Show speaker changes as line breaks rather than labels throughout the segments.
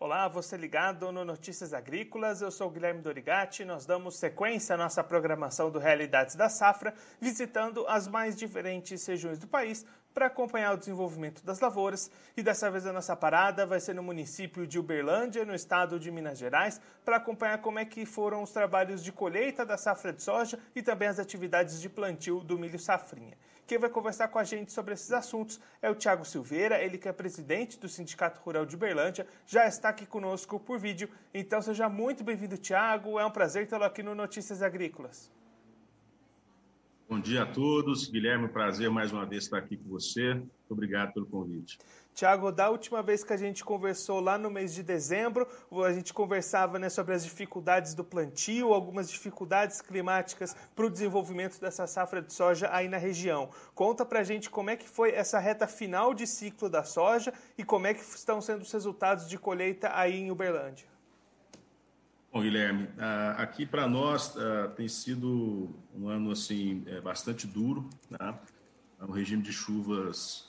Olá, você ligado no Notícias Agrícolas, eu sou o Guilherme Dorigatti. Nós damos sequência à nossa programação do Realidades da Safra, visitando as mais diferentes regiões do país para acompanhar o desenvolvimento das lavouras. E dessa vez a nossa parada vai ser no município de Uberlândia, no estado de Minas Gerais, para acompanhar como é que foram os trabalhos de colheita da safra de soja e também as atividades de plantio do milho safrinha. Quem vai conversar com a gente sobre esses assuntos é o Thiago Silveira, ele que é presidente do Sindicato Rural de Uberlândia, já está aqui conosco por vídeo. Então seja muito bem-vindo, Thiago, é um prazer tê-lo aqui no Notícias Agrícolas.
Bom dia a todos, Guilherme, prazer mais uma vez estar aqui com você, muito obrigado pelo convite.
Tiago, da última vez que a gente conversou lá no mês de dezembro, a gente conversava sobre as dificuldades do plantio, algumas dificuldades climáticas para o desenvolvimento dessa safra de soja aí na região. Conta pra gente como é que foi essa reta final de ciclo da soja e como é que estão sendo os resultados de colheita aí em Uberlândia.
Bom, Guilherme, aqui para nós tem sido um ano assim bastante duro, né? Um regime de chuvas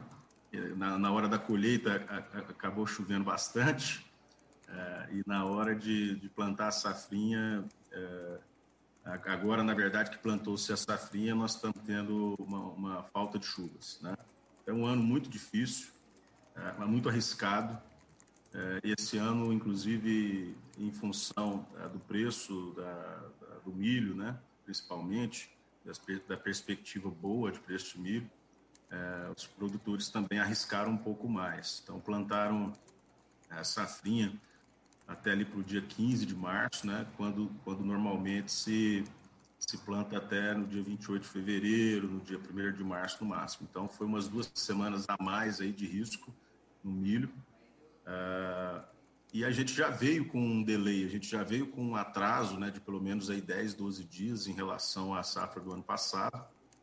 na hora da colheita acabou chovendo bastante e na hora de plantar a safrinha, agora na verdade que plantou-se a safrinha, nós estamos tendo uma falta de chuvas, né? É um ano muito difícil, mas muito arriscado. Esse ano, inclusive, em função do preço do milho, né, principalmente, da perspectiva boa de preço de milho, os produtores também arriscaram um pouco mais. Então, plantaram a safrinha até ali para o dia 15 de março, né, quando normalmente se planta até no dia 28 de fevereiro, no dia 1º de março no máximo. Então, foi umas 2 semanas a mais aí de risco no milho. E a gente já veio com um delay, a gente já veio com um atraso, né, de pelo menos aí 10, 12 dias em relação à safra do ano passado.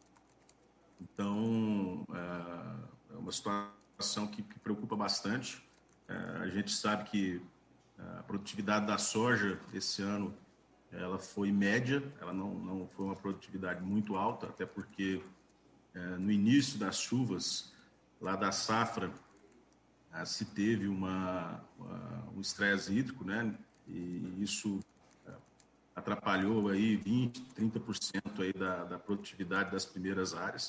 Então, é uma situação que preocupa bastante. A gente sabe que a produtividade da soja esse ano ela foi média, ela não foi uma produtividade muito alta, até porque no início das chuvas, lá da safra, se teve um estresse hídrico, né? E isso atrapalhou aí 20%, 30% aí da produtividade das primeiras áreas.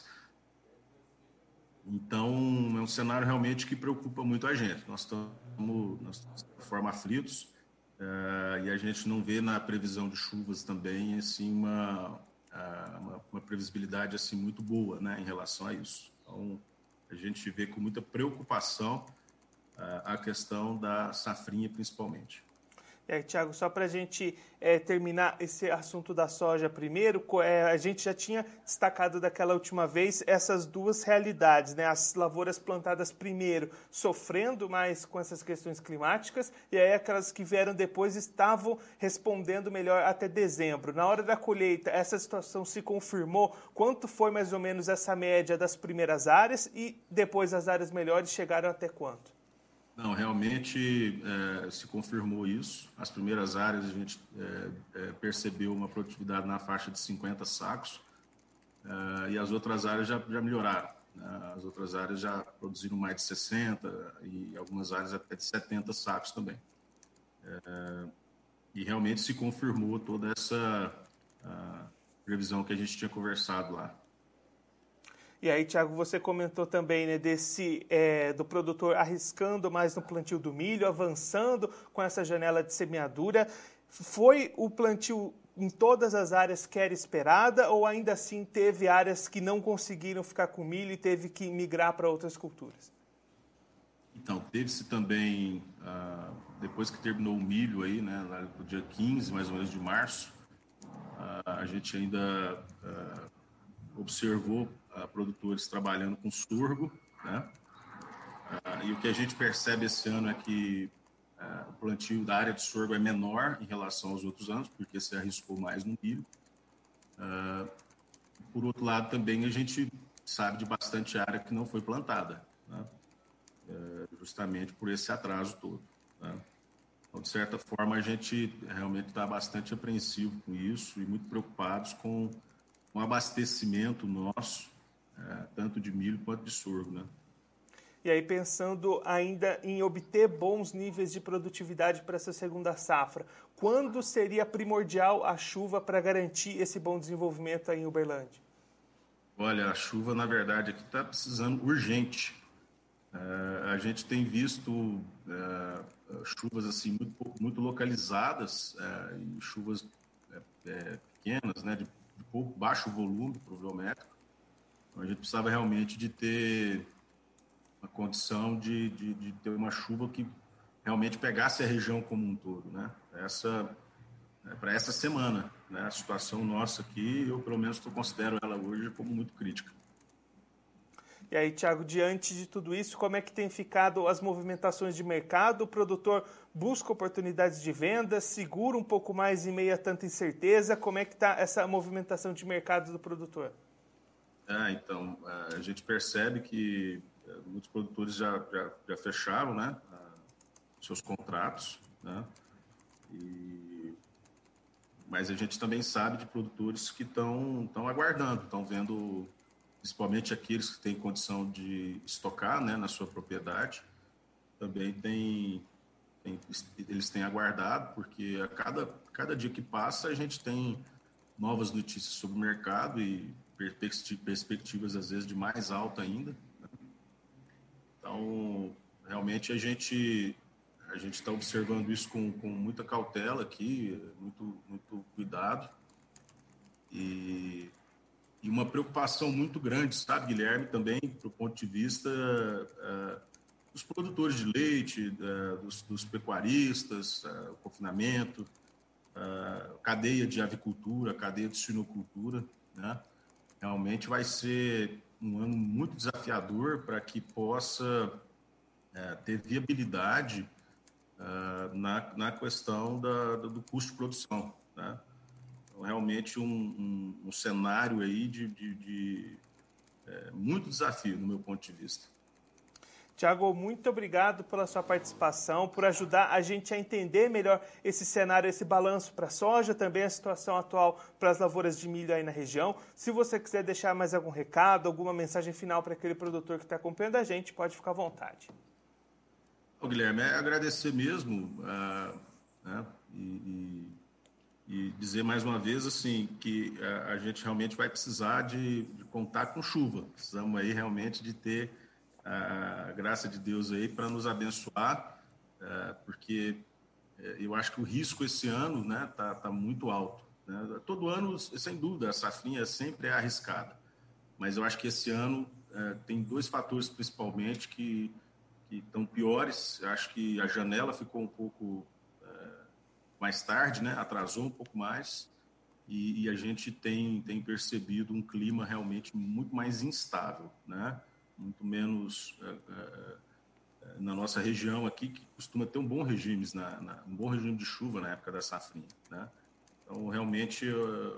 Então, é um cenário realmente que preocupa muito a gente. Nós estamos de forma aflitos e a gente não vê na previsão de chuvas também assim uma previsibilidade assim muito boa, né, em relação a isso. Então, a gente vê com muita preocupação a questão da safrinha, principalmente.
Tiago, só para a gente terminar esse assunto da soja primeiro, a gente já tinha destacado daquela última vez essas duas realidades, né? As lavouras plantadas primeiro sofrendo mais com essas questões climáticas e aí aquelas que vieram depois estavam respondendo melhor até dezembro. Na hora da colheita, essa situação se confirmou? Quanto foi mais ou menos essa média das primeiras áreas e depois as áreas melhores chegaram até quanto?
Não, realmente se confirmou isso. As primeiras áreas a gente percebeu uma produtividade na faixa de 50 sacos e as outras áreas já melhoraram. As outras áreas já produziram mais de 60 e algumas áreas até de 70 sacos também. E realmente se confirmou toda essa previsão que a gente tinha conversado lá.
E aí, Thiago, você comentou também, né, do produtor arriscando mais no plantio do milho, avançando com essa janela de semeadura. Foi o plantio em todas as áreas que era esperada ou ainda assim teve áreas que não conseguiram ficar com milho e teve que migrar para outras culturas?
Então, teve-se também, depois que terminou o milho aí, né, no dia 15, mais ou menos, de março, a gente ainda observou produtores trabalhando com sorgo, né? E o que a gente percebe esse ano é que o plantio da área de sorgo é menor em relação aos outros anos, porque se arriscou mais no milho. Por outro lado, também a gente sabe de bastante área que não foi plantada, né? Justamente por esse atraso todo, né? Então, de certa forma, a gente realmente está bastante apreensivo com isso e muito preocupados com o abastecimento nosso, tanto de milho quanto de sorgo, né?
E aí pensando ainda em obter bons níveis de produtividade para essa segunda safra, quando seria primordial a chuva para garantir esse bom desenvolvimento aí em Uberlândia?
Olha, a chuva, na verdade, aqui está precisando urgente. A gente tem visto chuvas assim muito localizadas, e chuvas pequenas, né, de pouco baixo volume pluviométrico. Então, a gente precisava realmente de ter a condição de ter uma chuva que realmente pegasse a região como um todo, né? Para essa semana, né? A situação nossa aqui, eu pelo menos considero ela hoje como muito crítica.
E aí, Thiago, diante de tudo isso, como é que tem ficado as movimentações de mercado? O produtor busca oportunidades de venda, segura um pouco mais em meio a tanta incerteza. Como é que está essa movimentação de mercado do produtor?
Então, a gente percebe que muitos produtores já fecharam, né, seus contratos, né, mas a gente também sabe de produtores que estão aguardando, estão vendo, principalmente aqueles que têm condição de estocar, né, na sua propriedade, também eles têm aguardado, porque a cada dia que passa a gente tem novas notícias sobre o mercado e perspectivas, às vezes, de mais alta ainda. Então, realmente, a gente está observando isso com muita cautela aqui, muito cuidado. E uma preocupação muito grande, sabe, Guilherme, também, do ponto de vista dos produtores de leite, dos pecuaristas, o confinamento, cadeia de avicultura, cadeia de suinocultura, né? Realmente vai ser um ano muito desafiador para que possa ter viabilidade na questão do custo de produção, né? Então, realmente um cenário aí de muito desafio, no meu ponto de vista.
Tiago, muito obrigado pela sua participação, por ajudar a gente a entender melhor esse cenário, esse balanço para a soja, também a situação atual para as lavouras de milho aí na região. Se você quiser deixar mais algum recado, alguma mensagem final para aquele produtor que está acompanhando a gente, pode ficar à vontade.
Guilherme, agradecer mesmo, né, e dizer mais uma vez assim que a gente realmente vai precisar de contar com chuva. Precisamos aí realmente de ter a graça de Deus aí para nos abençoar, porque eu acho que o risco esse ano, né, tá muito alto, né? Todo ano, sem dúvida, a safrinha sempre é arriscada, mas eu acho que esse ano tem dois fatores principalmente que estão piores. Eu acho que a janela ficou um pouco mais tarde, né, atrasou um pouco mais, e a gente tem percebido um clima realmente muito mais instável, né? Muito menos na nossa região aqui, que costuma ter um bom regime de chuva na época da safrinha, né? Então, realmente,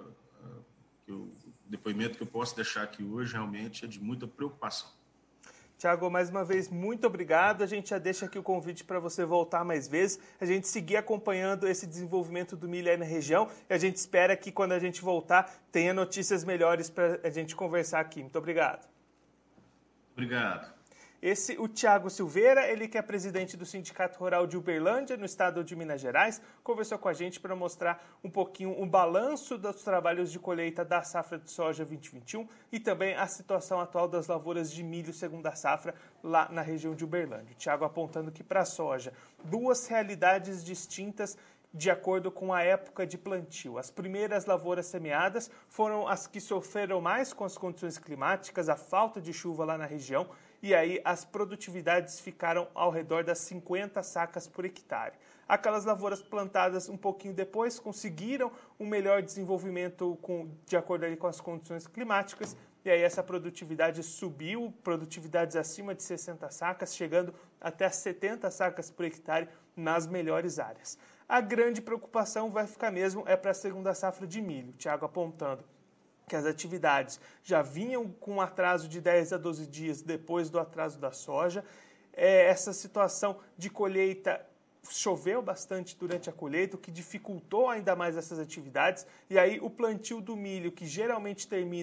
o depoimento que eu posso deixar aqui hoje realmente é de muita preocupação.
Tiago, mais uma vez, muito obrigado. A gente já deixa aqui o convite para você voltar mais vezes, a gente seguir acompanhando esse desenvolvimento do milho aí na região, e a gente espera que quando a gente voltar tenha notícias melhores para a gente conversar aqui. Muito obrigado.
Obrigado.
O Tiago Silveira, ele que é presidente do Sindicato Rural de Uberlândia, no estado de Minas Gerais, conversou com a gente para mostrar um pouquinho o balanço dos trabalhos de colheita da safra de soja 2021 e também a situação atual das lavouras de milho segunda safra lá na região de Uberlândia. O Tiago apontando que para a soja, duas realidades distintas de acordo com a época de plantio. As primeiras lavouras semeadas foram as que sofreram mais com as condições climáticas, a falta de chuva lá na região, e aí as produtividades ficaram ao redor das 50 sacas por hectare. Aquelas lavouras plantadas um pouquinho depois conseguiram um melhor desenvolvimento de acordo ali com as condições climáticas, e aí essa produtividade subiu, produtividades acima de 60 sacas, chegando até 70 sacas por hectare nas melhores áreas. A grande preocupação vai ficar mesmo para a segunda safra de milho, Thiago apontando que as atividades já vinham com um atraso de 10 a 12 dias depois do atraso da soja. Essa situação de colheita, choveu bastante durante a colheita, o que dificultou ainda mais essas atividades. E aí o plantio do milho, que geralmente termina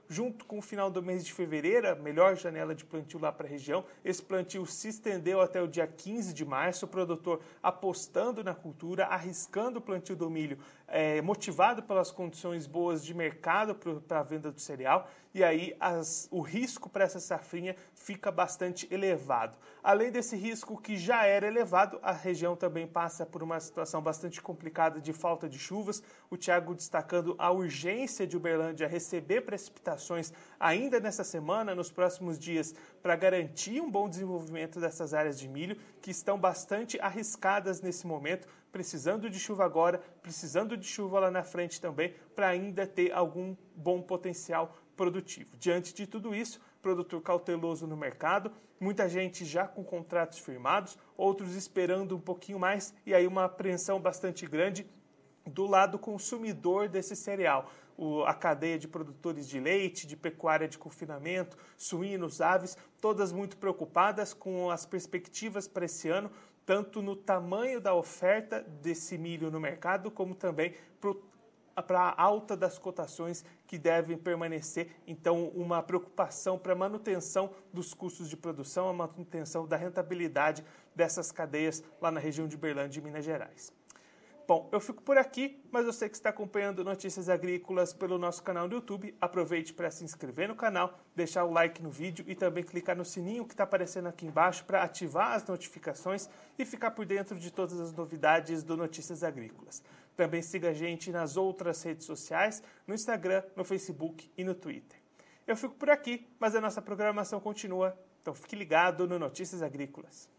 junto com o final do mês de fevereiro, a melhor janela de plantio lá para a região. Esse plantio se estendeu até o dia 15 de março, o produtor apostando na cultura, arriscando o plantio do milho, motivado pelas condições boas de mercado para a venda do cereal, e aí o risco para essa safrinha fica bastante elevado. Além desse risco que já era elevado, a região também passa por uma situação bastante complicada de falta de chuvas. O Thiago destacando a urgência de Uberlândia receber precipitações ainda nessa semana, nos próximos dias, para garantir um bom desenvolvimento dessas áreas de milho, que estão bastante arriscadas nesse momento, precisando de chuva agora, precisando de chuva lá na frente também, para ainda ter algum bom potencial produtivo. Diante de tudo isso, produtor cauteloso no mercado, muita gente já com contratos firmados, outros esperando um pouquinho mais, e aí uma apreensão bastante grande do lado consumidor desse cereal. A cadeia de produtores de leite, de pecuária de confinamento, suínos, aves, todas muito preocupadas com as perspectivas para esse ano, tanto no tamanho da oferta desse milho no mercado, como também para a alta das cotações que devem permanecer. Então, uma preocupação para a manutenção dos custos de produção, a manutenção da rentabilidade dessas cadeias lá na região de Uberlândia e Minas Gerais. Bom, eu fico por aqui, mas você que está acompanhando Notícias Agrícolas pelo nosso canal no YouTube, aproveite para se inscrever no canal, deixar o like no vídeo e também clicar no sininho que está aparecendo aqui embaixo para ativar as notificações e ficar por dentro de todas as novidades do Notícias Agrícolas. Também siga a gente nas outras redes sociais, no Instagram, no Facebook e no Twitter. Eu fico por aqui, mas a nossa programação continua, então fique ligado no Notícias Agrícolas.